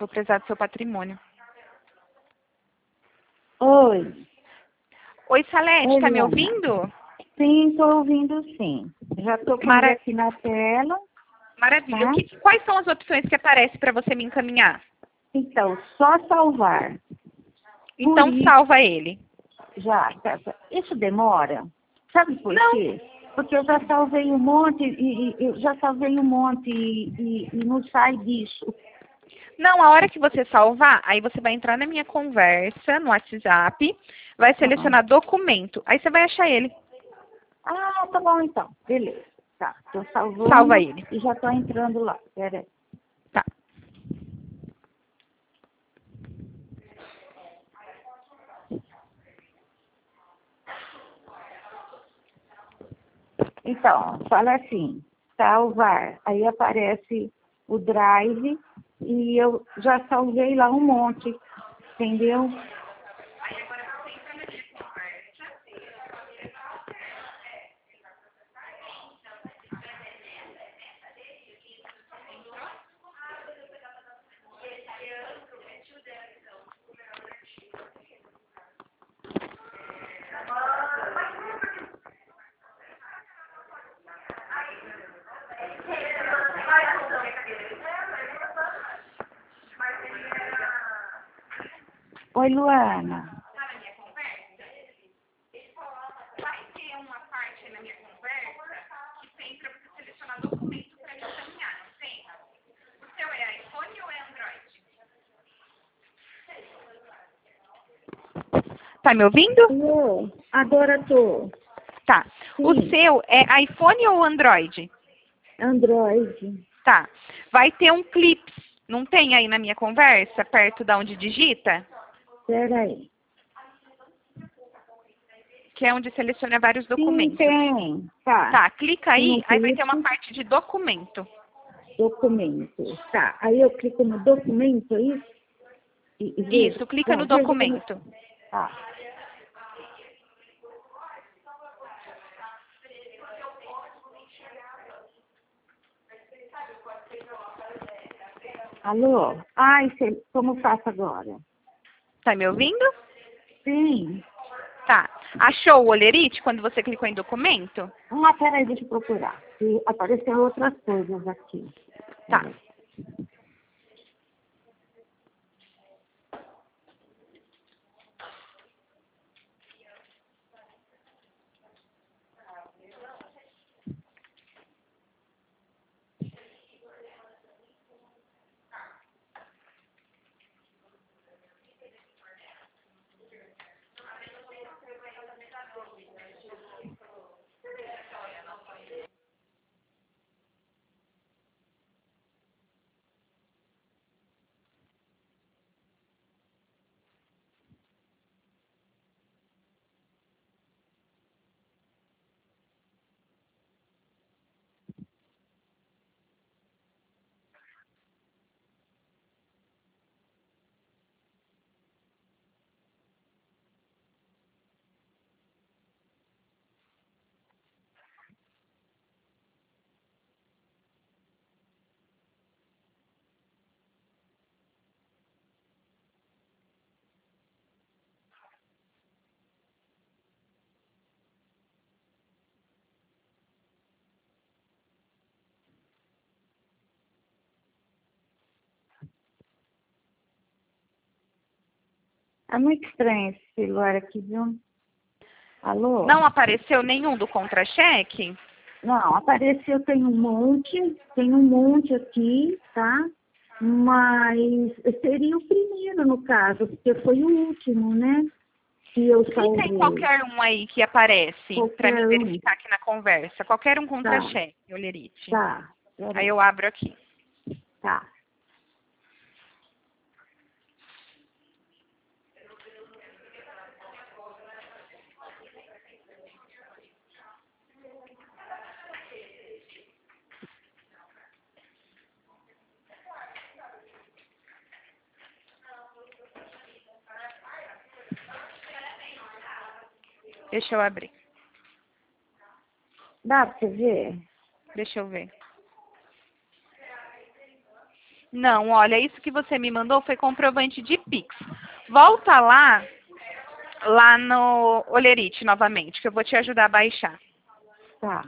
Vou precisar do seu patrimônio. Oi. Oi, Salete, Oi, tá me Luana. ouvindo? Sim, estou ouvindo sim. Já estou com ele aqui na tela. Maravilha. Tá? Quais são as opções que aparecem para você me encaminhar? Então, só salvar. Então, Por isso, salva ele. já. Isso demora? Sabe por Não. quê? Porque eu já salvei um monte e não sai disso. Não, a hora que você salvar, aí você vai entrar na minha conversa, no WhatsApp, vai selecionar documento. Aí você vai achar ele. Ah, tá bom então. Beleza. Tá, estou salvando. Salva ele. E já estou entrando lá. Pera aí. Tá. Então, fala assim, salvar. Aí aparece o drive e eu já salvei lá um monte, entendeu? Oi, Luana. Tá me ouvindo? Tô. Agora tô. Tá. O Sim, seu é iPhone ou Android? Android. Tá. Vai ter um clips. Não tem aí na minha conversa, perto da onde digita? Espera aí. Que é onde seleciona vários Sim, documentos. tem. Tá. Tá, clica Tem um aí, aí vai ter uma clipe, parte de documento. documento. Tá. Aí eu clico no documento, é isso? E vejo. Isso, clica no Vejo como... documento. Tá. Alô? Ai, como faço agora? Tá me ouvindo? Sim. Tá. Achou o olerite quando você clicou em documento? Ah, peraí, deixa eu procurar. E apareceram outras coisas aqui. Tá. Peraí. É muito estranho esse celular aqui, viu? Alô? Não apareceu nenhum do contra-cheque? Não, apareceu, tem um monte aqui, tá? Mas seria o primeiro, no caso, porque foi o último, né? Que eu Clica em salvei. qualquer um aí que aparece para me Qualquer um. verificar aqui na conversa. Qualquer um Tá, contra-cheque, olerite. tá. Aí Peraí. eu abro aqui. Tá. Deixa eu abrir. Dá pra você ver? Deixa eu ver. Não, olha, isso que você me mandou foi comprovante de Pix. Volta lá no Olerite novamente, que eu vou te ajudar a baixar. Tá.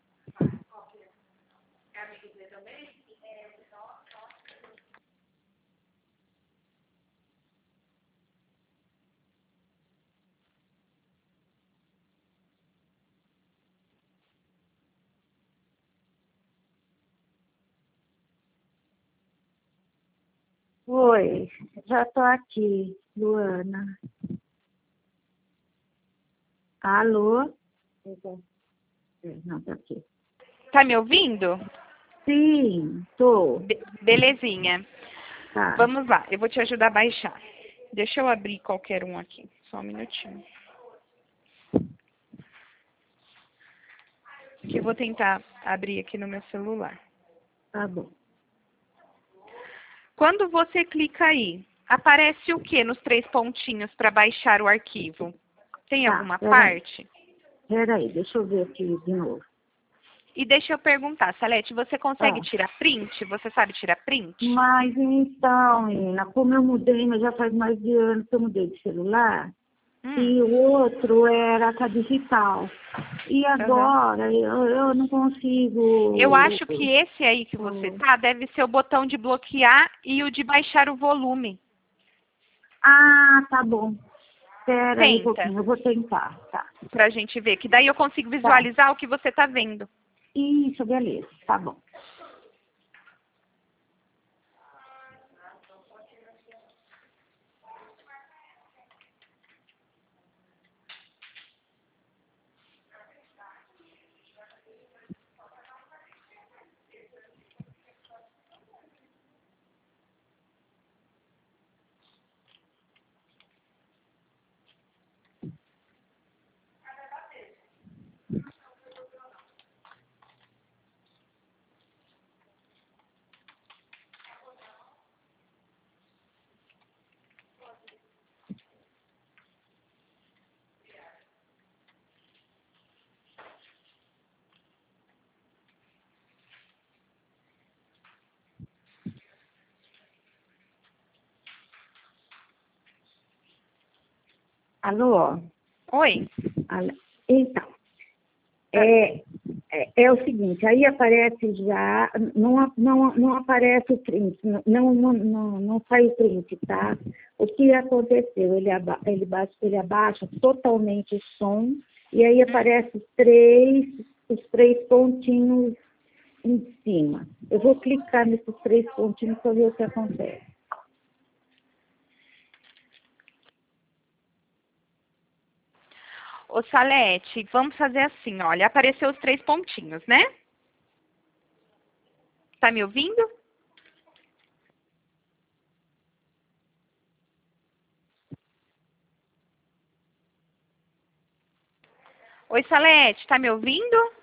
Oi, já tô aqui, Luana. Alô? Não, tá aqui. Tá me ouvindo? Sim, tô. Belezinha. Tá, Vamos lá, eu vou te ajudar a baixar. Deixa eu abrir qualquer um aqui, só um minutinho. Que eu vou tentar abrir aqui no meu celular. tá bom. Quando você clica aí, aparece o que nos 3 pontinhos para baixar o arquivo? Tem Tá, alguma parte? peraí, deixa eu ver aqui de novo. E deixa eu perguntar, Salete, você consegue Ah, tirar print? Você sabe tirar print? mas então, menina, como eu mudei, mas já faz mais de anos que eu mudei de celular, Hum, e o outro era com a digital. E aham. agora eu não Eu consigo. acho que esse aí que você tá deve ser o botão de bloquear e o de baixar o volume. Ah, tá bom. Espera aí um Tenta, pouquinho, eu vou tentar. Tá, pra gente ver, que daí eu consigo tá. visualizar o que você tá vendo. Isso, beleza, tá bom. Alô? Oi? Então, Ah, é o seguinte, aí aparece já, não aparece o print, não sai o print, tá? O que aconteceu? Ele abaixa totalmente o som e aí aparece os três pontinhos em cima. Eu vou clicar nesses 3 pontinhos para ver o que acontece. ô Salete, vamos fazer assim, olha, apareceu os 3 pontinhos, né? Tá me ouvindo? Oi, Salete, tá me ouvindo?